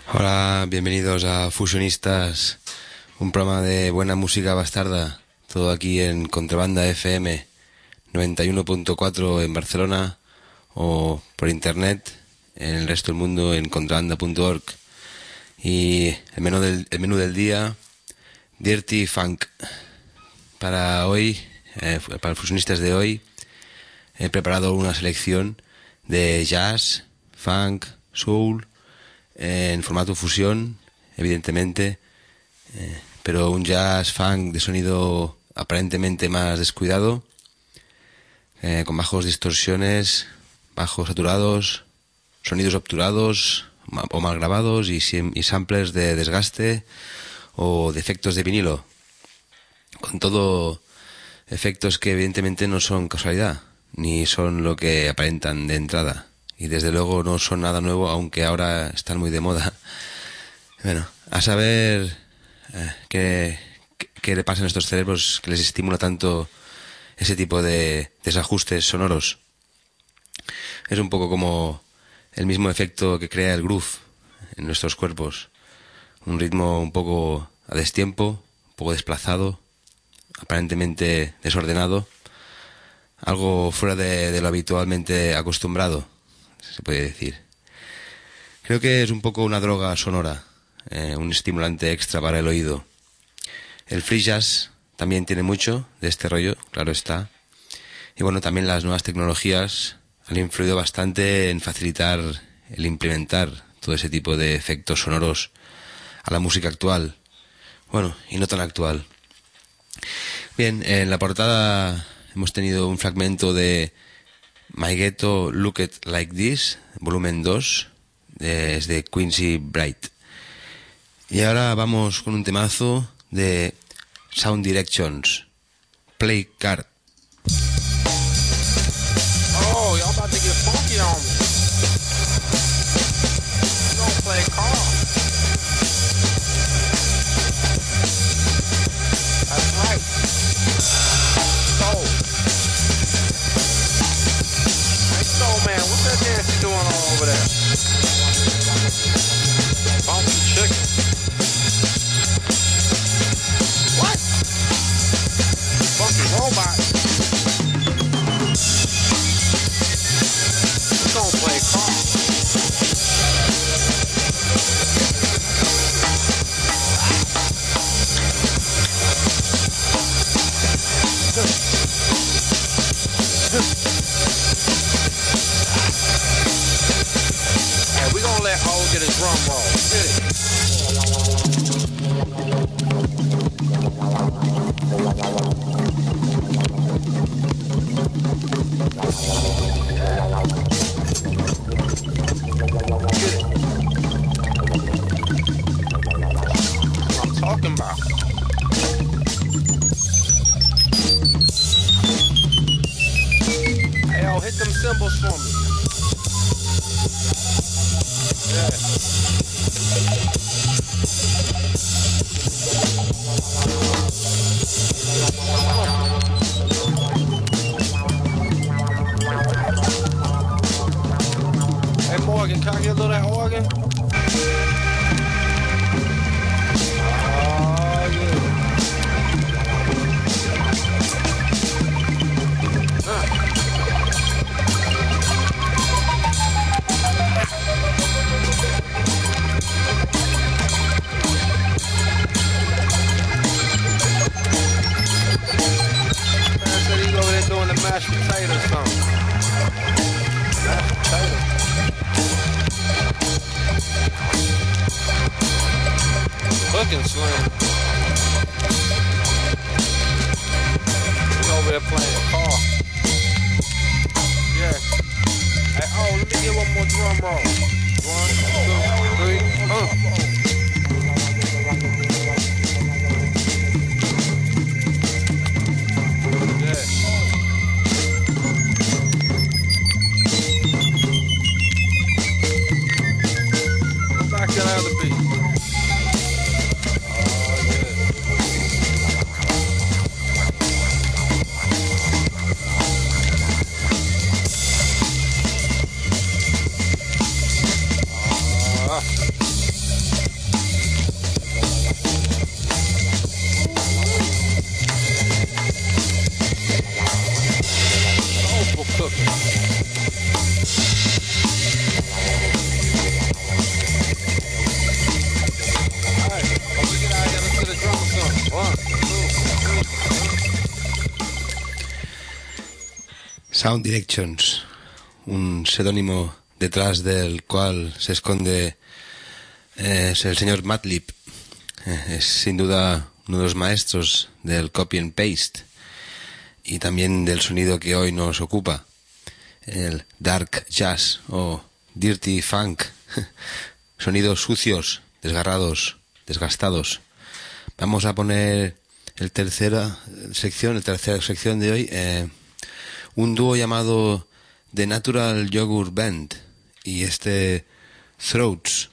Hola, bienvenidos a Fusionistas, un programa de buena música bastarda, todo aquí en Contrabanda FM 91.4 en Barcelona o por internet en el resto del mundo en contrabanda.org. Y el menú del día, Dirty Funk. Para hoy, para los fusionistas de hoy, he preparado una selección de jazz, funk, soul, en formato fusión, evidentemente, pero un jazz funk de sonido aparentemente más descuidado, con bajos distorsiones, bajos saturados, sonidos obturados o mal grabados y samplers de desgaste o de efectos de vinilo, con todo efectos que evidentemente no son casualidad, ni son lo que aparentan de entrada. Y desde luego no son nada nuevo, aunque ahora están muy de moda. Bueno, a saber qué le pasa a nuestros cerebros que les estimula tanto ese tipo de desajustes sonoros. Es un poco como el mismo efecto que crea el groove en nuestros cuerpos. Un ritmo un poco a destiempo, un poco desplazado, aparentemente desordenado. Algo fuera de lo habitualmente acostumbrado, se puede decir. Creo que es un poco una droga sonora, un estimulante extra para el oído. El free jazz también tiene mucho de este rollo, claro está. Y bueno, también las nuevas tecnologías han influido bastante en facilitar el implementar todo ese tipo de efectos sonoros a la música actual. Bueno, y no tan actual. Bien, en la portada hemos tenido un fragmento de My Ghetto Look It Like This, volumen 2, es de Quincy Bright. Y ahora vamos con un temazo de Sound Directions, Play Card. Oh, y'all about to get funky on me. You gonna play card. That's right. Soul man, what's that dance you doing all over there? Funky chicken. What? Funky robot. We're gonna play cards. Hey, we're gonna let Ho get his drum roll. Get it. I'm talking about. Hey, yo, hit them cymbals for me. Yeah. Hey Morgan, can I get a little of that organ? Doing the mashed potato song. Mashed potato. Looking slim. He's over there playing car. Yeah. Hey, oh, let me get one more drum roll. 1, 2, 3, Sound Directions, un seudónimo detrás del cual se esconde es el señor Madlib. Es sin duda uno de los maestros del copy and paste y también del sonido que hoy nos ocupa, el dark jazz o dirty funk, sonidos sucios, desgarrados, desgastados. Vamos a poner la tercera sección de hoy, un dúo llamado The Natural Yogurt Band y este Throats.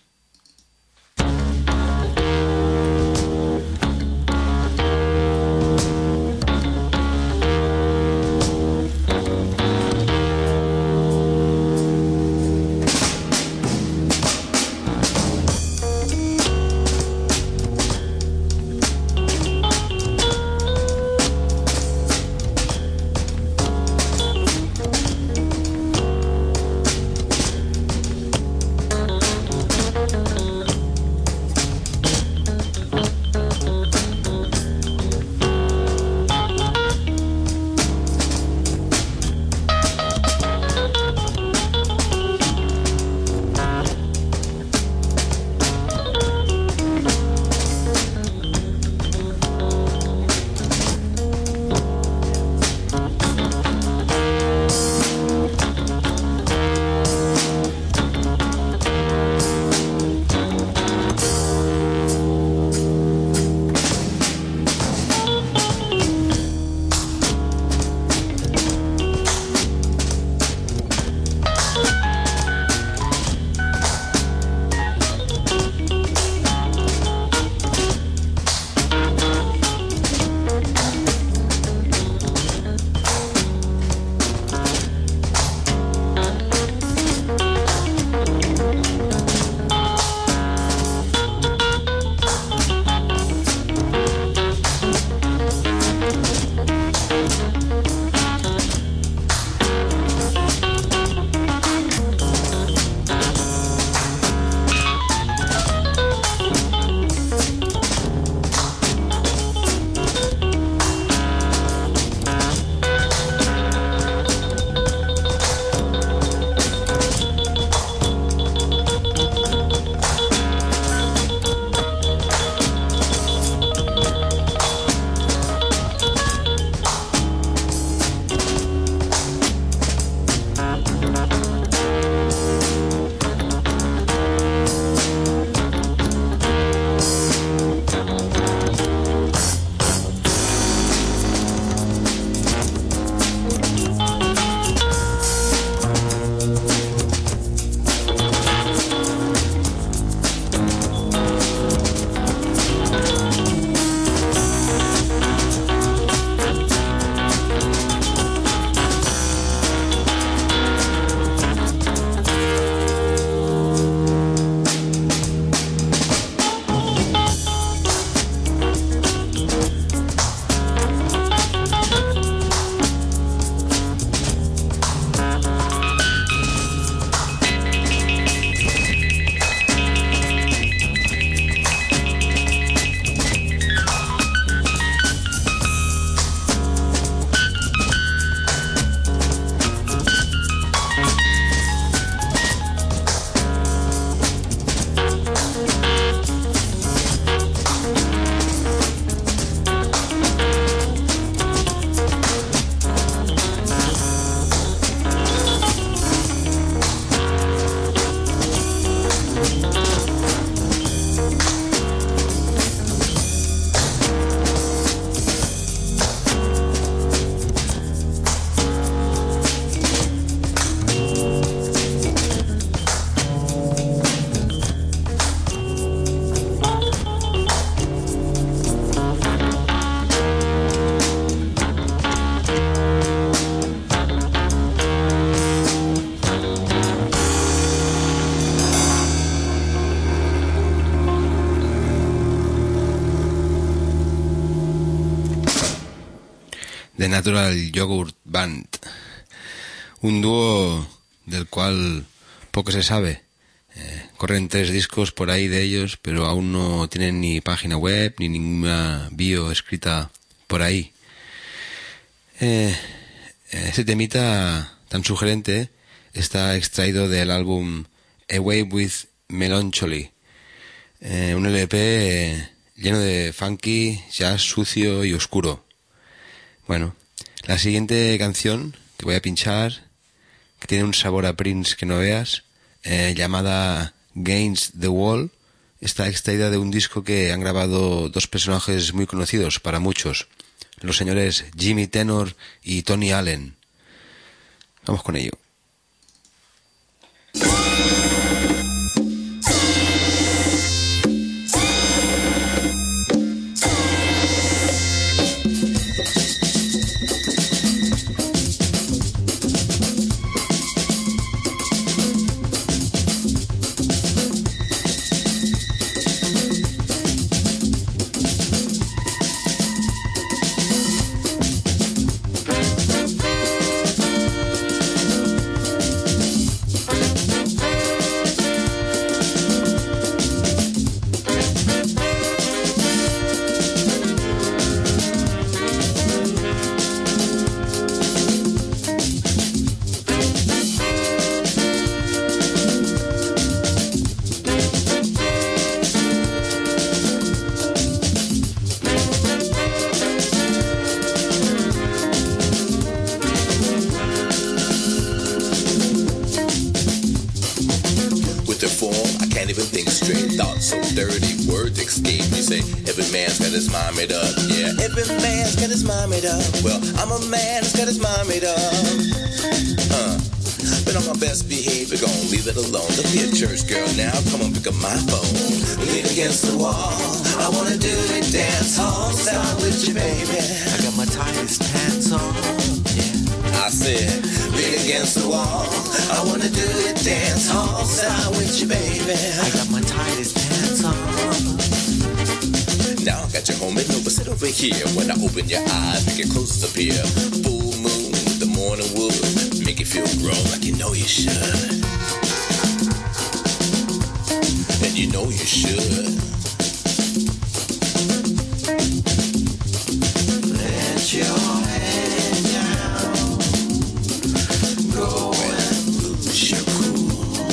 The Natural Yogurt Band, un dúo del cual poco se sabe. Corren 3 discos por ahí de ellos, pero aún no tienen ni página web ni ninguna bio escrita por ahí. Ese temita tan sugerente está extraído del álbum Away with Melancholy, un LP lleno de funky, jazz sucio y oscuro. Bueno, la siguiente canción que voy a pinchar, que tiene un sabor a Prince que no veas, llamada Against the Wall, está extraída de un disco que han grabado dos personajes muy conocidos para muchos, los señores Jimmy Tenor y Tony Allen. Vamos con ello. Well, I'm a man who's got his mind made up. Been on my best behavior, gon' leave it alone. Don't be a church girl now, come on, pick up my phone. Lean against the wall, I wanna do the dance hall style with you, baby. I got my tightest pants on, yeah. I said, lean against the wall, I wanna do the dance hall style with you, baby. I got my tightest pants on. Now I got you home and over, sit over here. When I open your eyes, make your clothes appear. Full moon with the morning wood, make you feel grown like you know you should. And you know you should. Let your head down, go and lose your cool.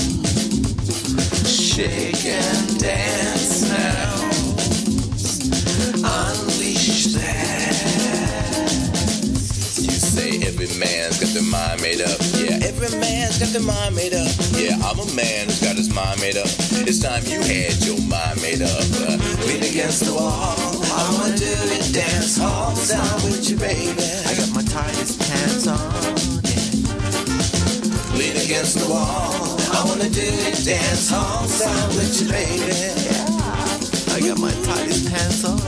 Shake and dance now. Unleash that. You say every man's got their mind made up. Yeah, every man's got their mind made up. Yeah, I'm a man who's got his mind made up. It's time you had your mind made up. Lean against the wall, I wanna do it dance hall style with you, baby. I got my tightest pants on, yeah. Lean against the wall, I wanna do it dance hall style with you, baby. Yeah. I got my tightest pants on.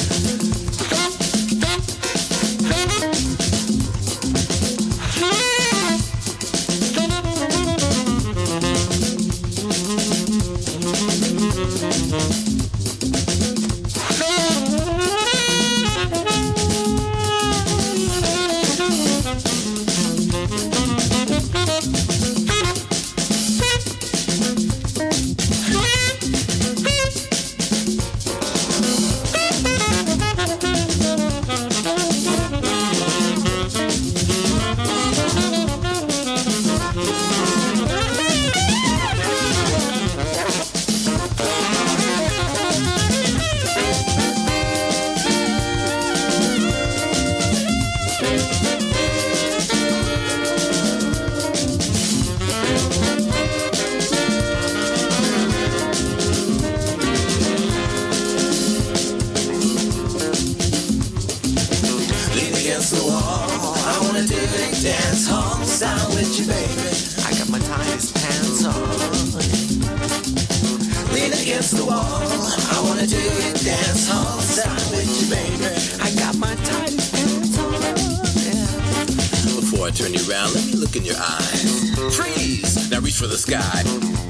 For the sky.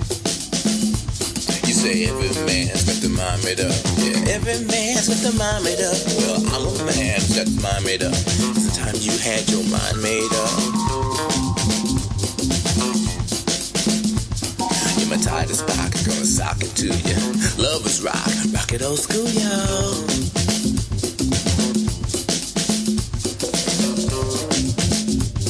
You say every man's got their mind made up. Yeah, every man's got their mind made up. Well, I'm a man who's got his mind made up. It's the time you had your mind made up. You're my tightest pocket, gonna sock it to you. Love is rock, rock it old school, yo.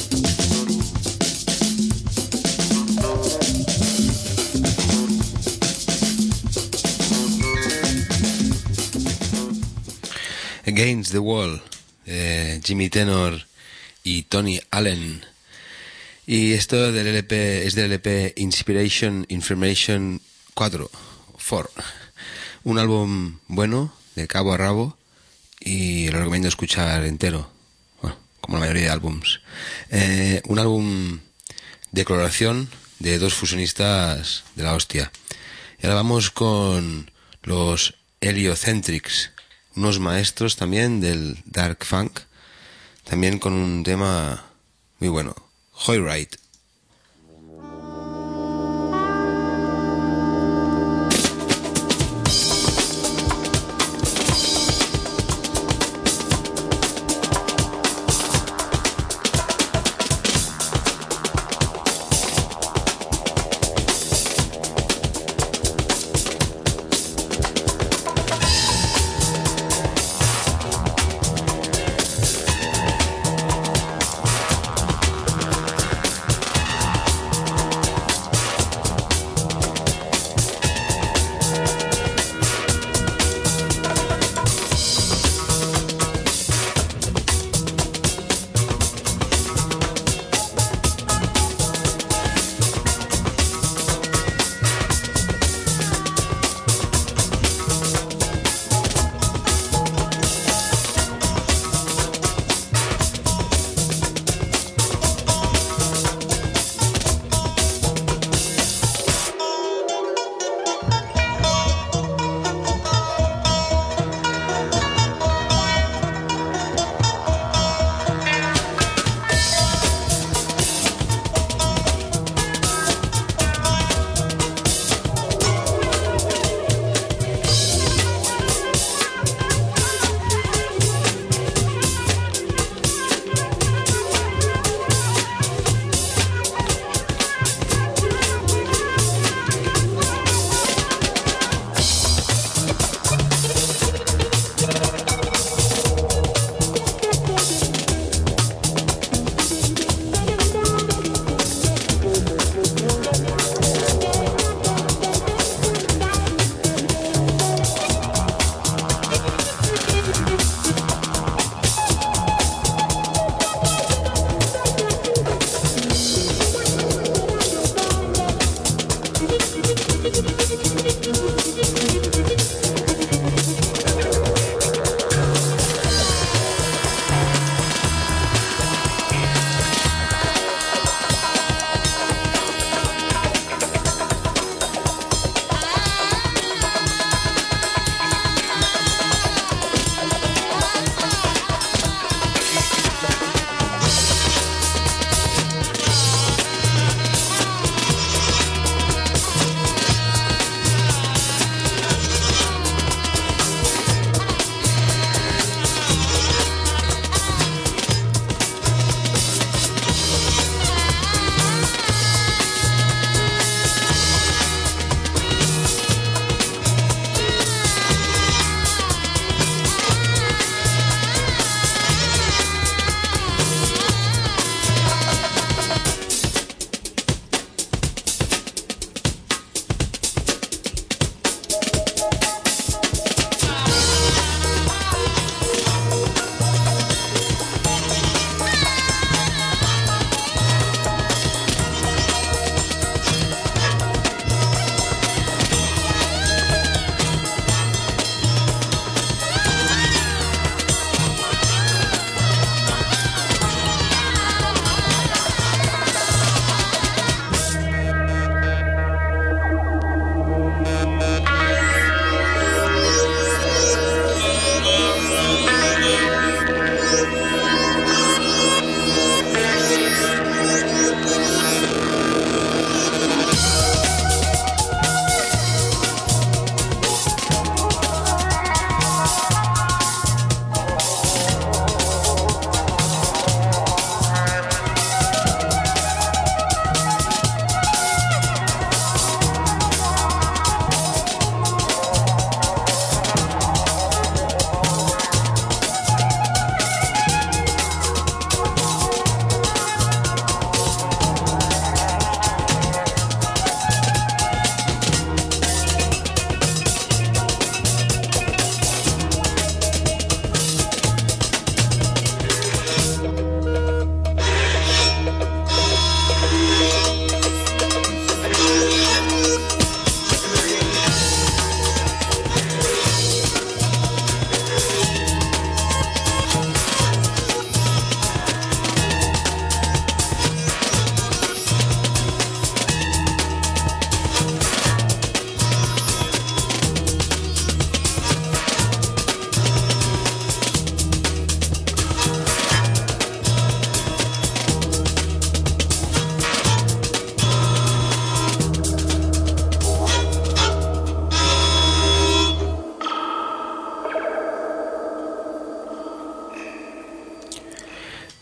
Against the Wall, Jimmy Tenor y Tony Allen. Y esto del LP, es del LP Inspiration Information 4. Un álbum bueno, de cabo a rabo, y lo recomiendo escuchar entero, bueno, como la mayoría de álbums. Un álbum de coloración de dos fusionistas de la hostia. Y ahora vamos con los Heliocentrics, unos maestros también del Dark Funk, también con un tema muy bueno, Joyride.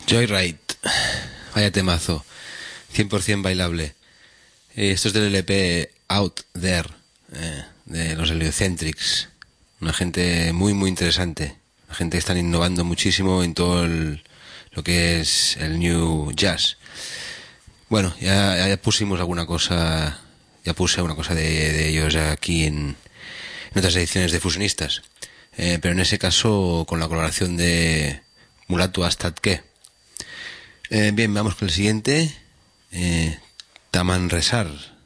Joyride, vaya temazo, 100% bailable. Esto es del LP Out There, de los Heliocentrics. Una gente muy muy interesante, una gente que están innovando muchísimo en todo lo que es el New Jazz. Bueno, ya pusimos alguna cosa, ya puse alguna cosa de ellos aquí en otras ediciones de Fusionistas, pero en ese caso con la colaboración de Mulatu Astatke. Bien, vamos con el siguiente, Taman Resar.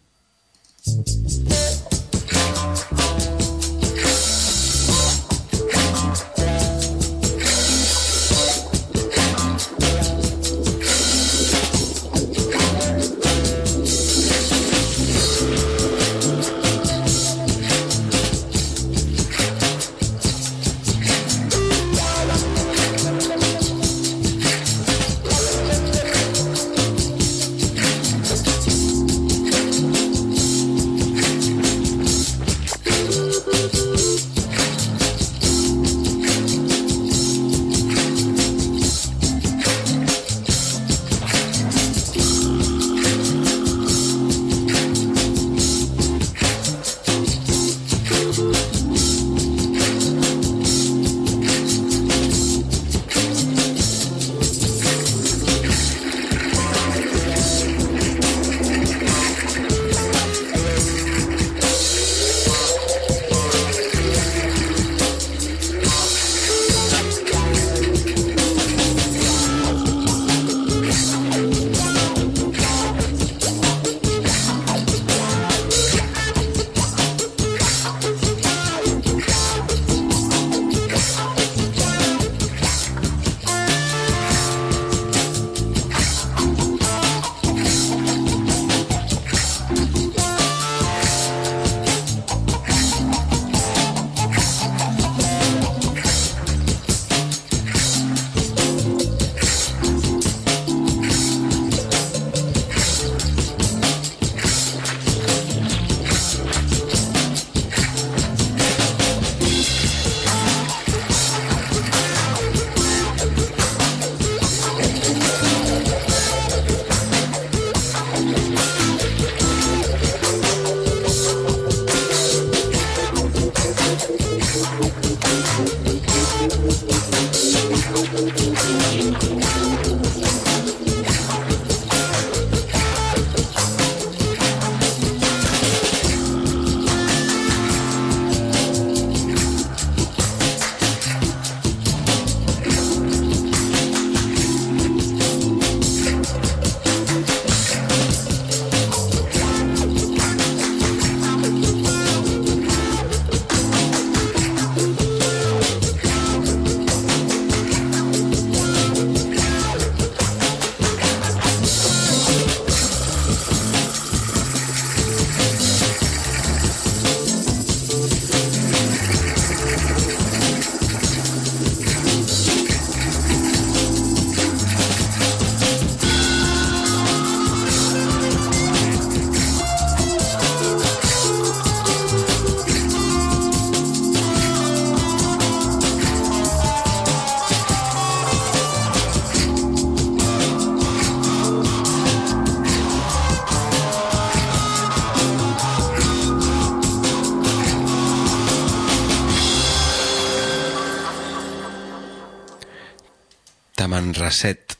Raset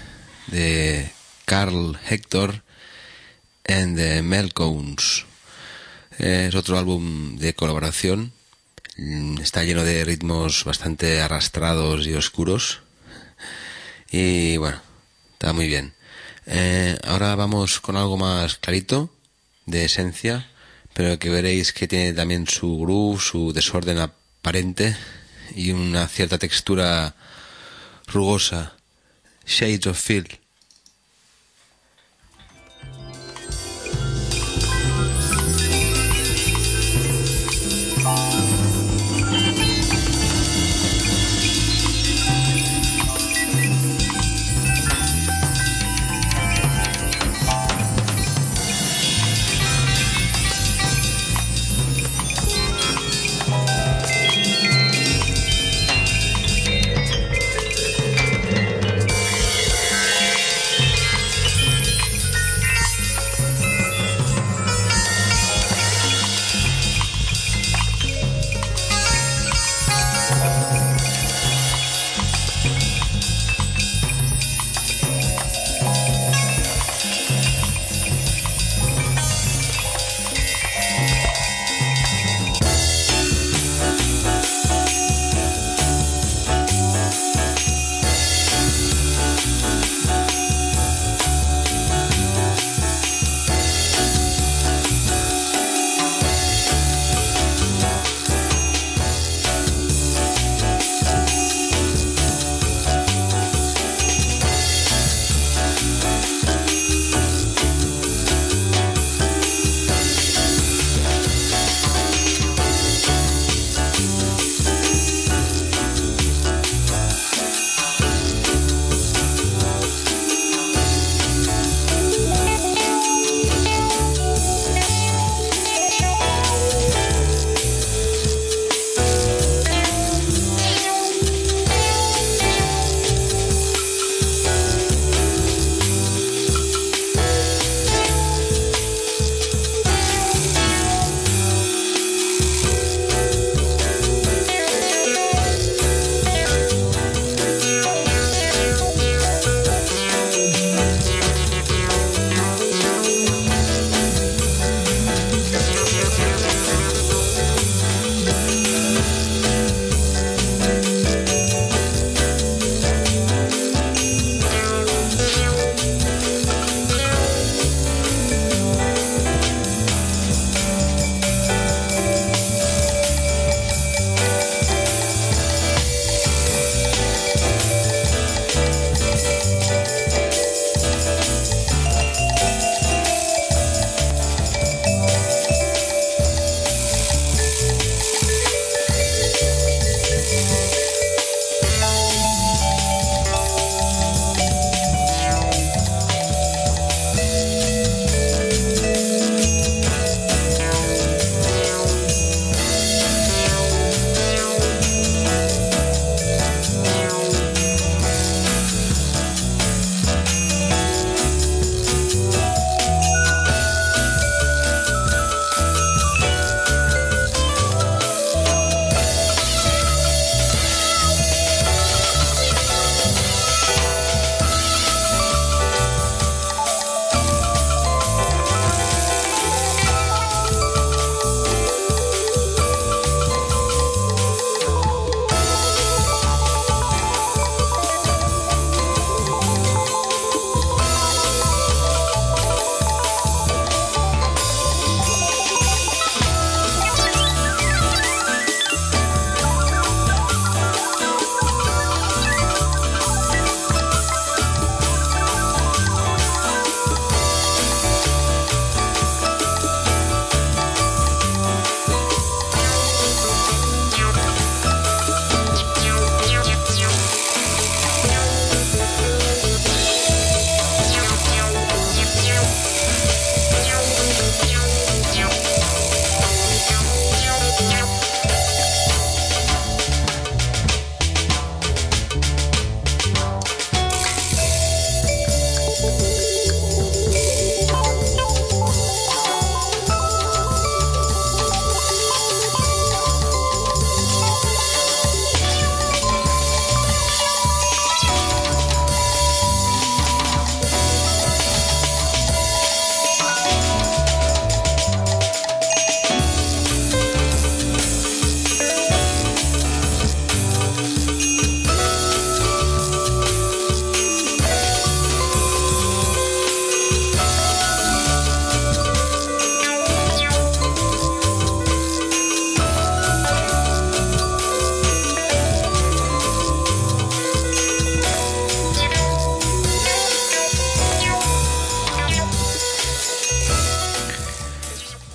de Carl Hector and the Melcones. Es otro álbum de colaboración. Está lleno de ritmos bastante arrastrados y oscuros. Y bueno, está muy bien. Ahora vamos con algo más clarito, de esencia, pero que veréis que tiene también su groove, su desorden aparente y una cierta textura rugosa. Shades of Feel.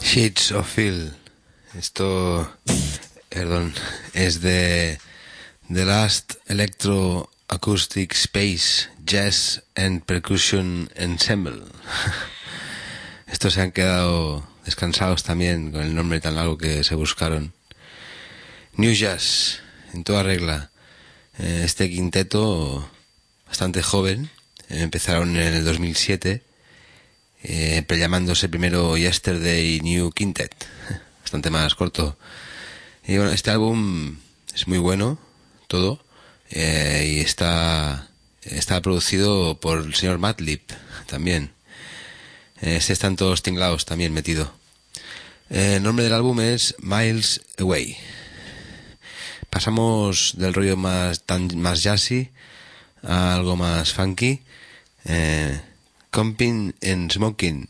Shades of Feel. Esto, perdón, es de The Last Electro Acoustic Space Jazz and Percussion Ensemble. Estos se han quedado descansados también con el nombre tan largo que se buscaron. New Jazz, en toda regla. Este quinteto, bastante joven, empezaron en el 2007, llamándose primero Yesterday New Quintet, bastante más corto. Y bueno, este álbum es muy bueno, todo, y está producido por el señor Madlib también. Están todos tinglados también metido. El nombre del álbum es Miles Away. Pasamos del rollo más jazzy a algo más funky. Comping and Smoking.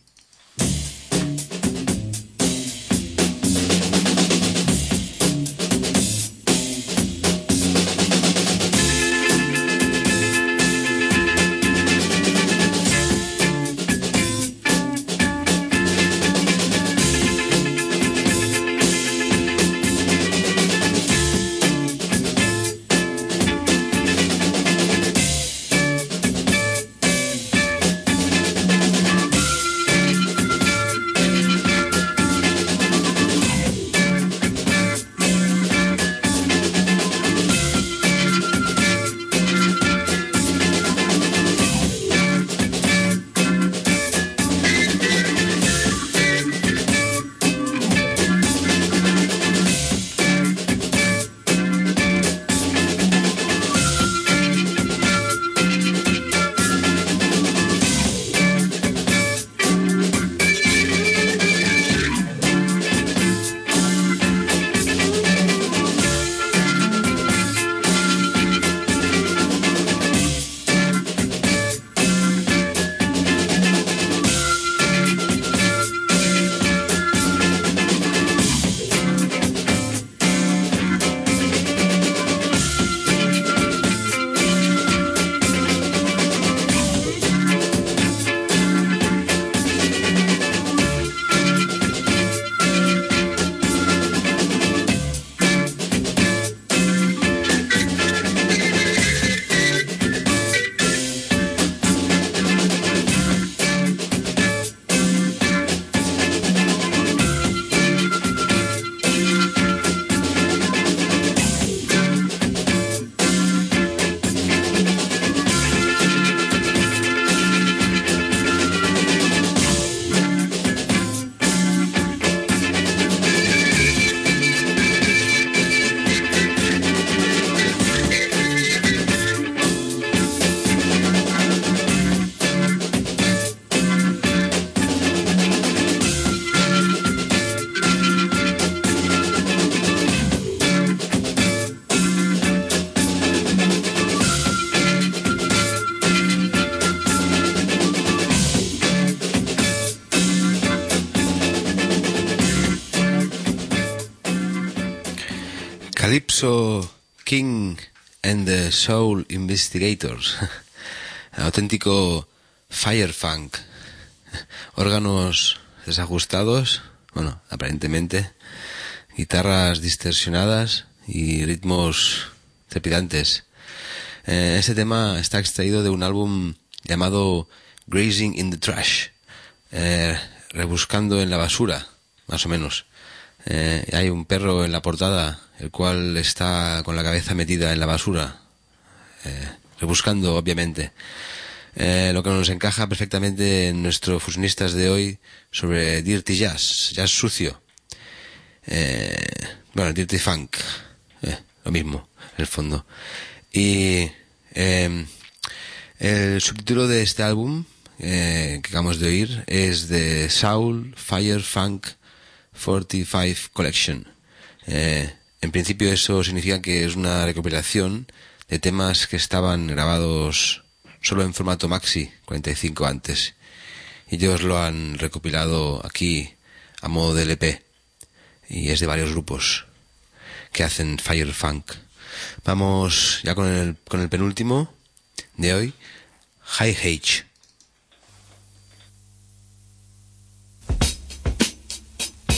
Calypso King and the Soul Investigators. Auténtico fire funk. Órganos desajustados, bueno, aparentemente, guitarras distorsionadas y ritmos trepidantes. Este tema está extraído de un álbum llamado Grazing in the Trash, rebuscando en la basura, más o menos. Hay un perro en la portada, el cual está con la cabeza metida en la basura, rebuscando, obviamente. Lo que nos encaja perfectamente en nuestros fusionistas de hoy sobre Dirty Jazz, jazz sucio. Bueno, Dirty Funk, lo mismo, en el fondo. Y el subtítulo de este álbum que acabamos de oír es The Soul Fire Funk 45 Collection. En principio eso significa que es una recopilación de temas que estaban grabados solo en formato maxi 45 antes, y ellos lo han recopilado aquí a modo de LP, y es de varios grupos que hacen fire funk. Vamos ya con el penúltimo de hoy, High H.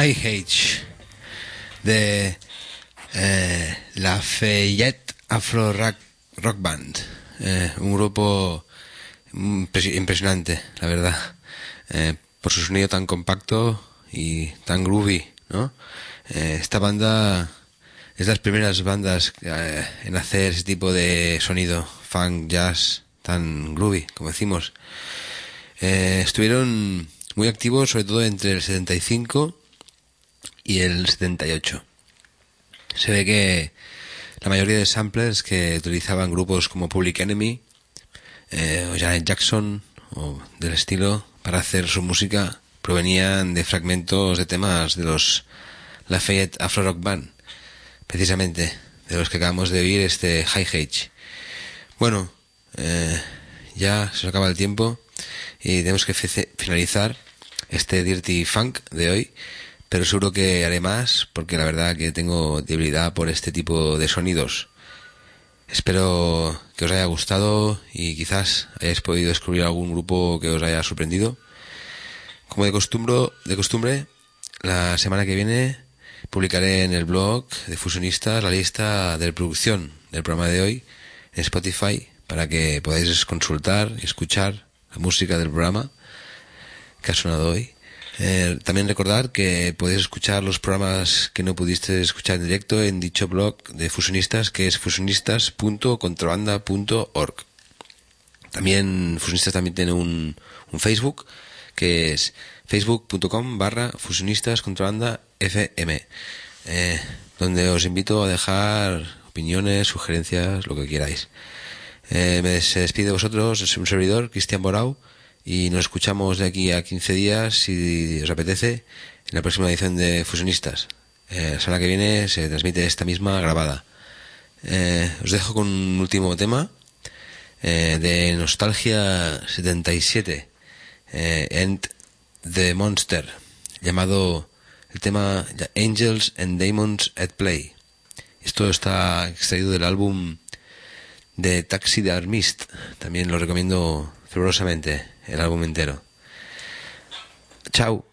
Hi-H de Lafayette Afro Rock Band, un grupo impresionante, la verdad, por su sonido tan compacto y tan groovy, ¿no? Esta banda es de las primeras bandas en hacer ese tipo de sonido funk, jazz, tan groovy, como decimos. Estuvieron muy activos, sobre todo entre el 75 y el 78. Se ve que la mayoría de samplers que utilizaban grupos como Public Enemy o Janet Jackson o del estilo para hacer su música provenían de fragmentos de temas de los Lafayette Afro Rock Band, precisamente de los que acabamos de oír, este Hi-H. Bueno, ya se nos acaba el tiempo y tenemos que finalizar este Dirty Funk de hoy, pero seguro que haré más porque la verdad que tengo debilidad por este tipo de sonidos. Espero que os haya gustado y quizás hayáis podido descubrir algún grupo que os haya sorprendido. Como de costumbre, la semana que viene publicaré en el blog de Fusionistas la lista de producción del programa de hoy en Spotify para que podáis consultar y escuchar la música del programa que ha sonado hoy. También recordar que podéis escuchar los programas que no pudiste escuchar en directo en dicho blog de Fusionistas, que es fusionistas.contrabanda.org. También Fusionistas también tiene un Facebook, que es facebook.com/fusionistascontrabandafm, donde os invito a dejar opiniones, sugerencias, lo que queráis. Se despide de vosotros, es un servidor, Cristian Borau, y nos escuchamos de aquí a 15 días, si os apetece, en la próxima edición de Fusionistas. La semana que viene se transmite esta misma grabada. Os dejo con un último tema de Nostalgia 77, End the Monster, llamado el tema Angels and Demons at Play. Esto está extraído del álbum de Taxidermist. También lo recomiendo fervorosamente, el álbum entero. Chao.